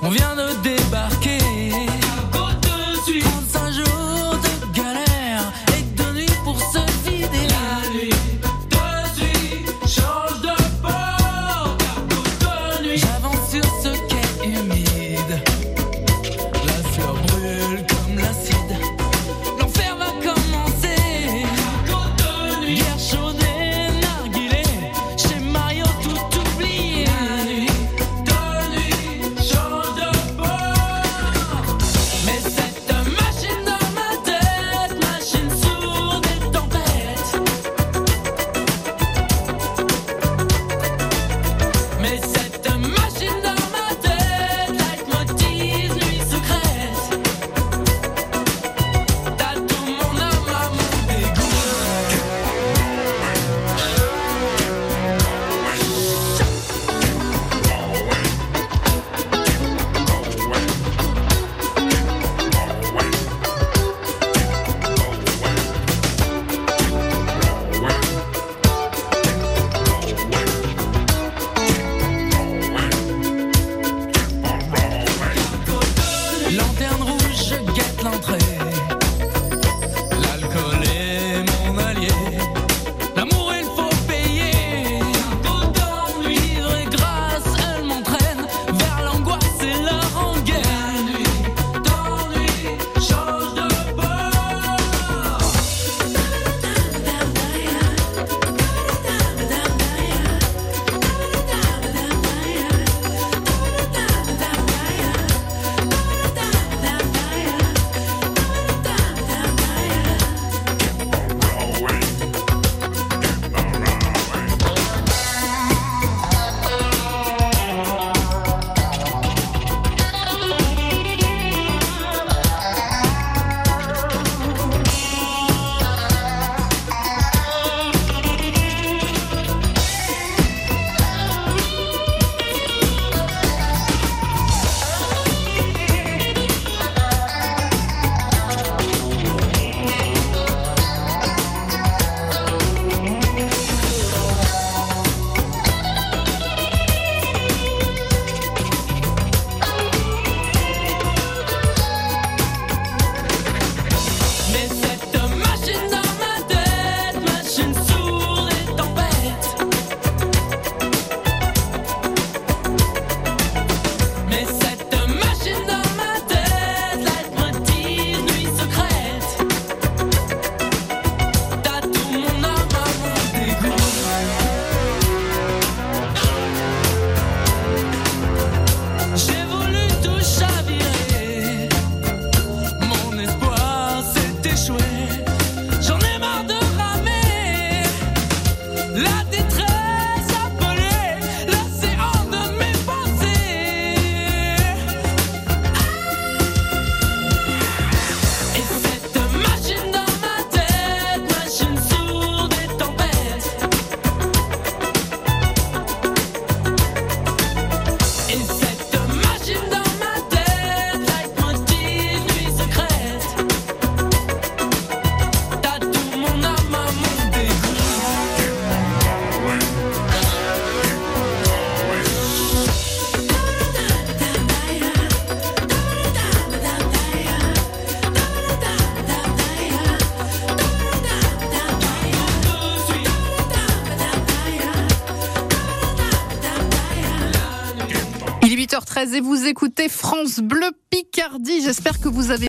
On vient de débarquer. 35 jours de galère et de nuit pour se vider. La nuit de suite change de port. Car de nuit J'avance sur ce quai humide. La sueur brûle comme l'acide. L'enfer va commencer. de nuit. Guerre chaude et narguilé. Chez Mario tout oublié. La nuit de nuit change de port. Mais cette machine dans ma tête, machine sourde et tempête. Mais cette machine dans ma tête, leitmotiv, nuit secrète. T'as tout mon âme à mon dégoût. Lanterne rouge, je guette l'entrée. L'alcool est mon allié. L'amour, il faut payer. Vivre et grâce, elle m'entraîne vers l'angoisse et la rengaine. La nuit d'ennui change de port. Mais cette machine dans ma tête, machine sourde et tempête. Mais cette machine dans ma tête, leitmotiv, nuit secrète. T'as tout mon âme à mon dégoût. J'ai voulu tout chavirer. Mon espoir s'est échoué. J'en ai marre de ramer. La détresse appelée l'océan de mes pensées. Et cette machine dans ma tête, machine sourde et tempête. Et cette machine dans ma tête, leitmotiv, nuit secrète. T'as tout mon âme à mon dégoût. Il est 8h13 et vous écoutez France Bleu Picardie. J'espère que vous avez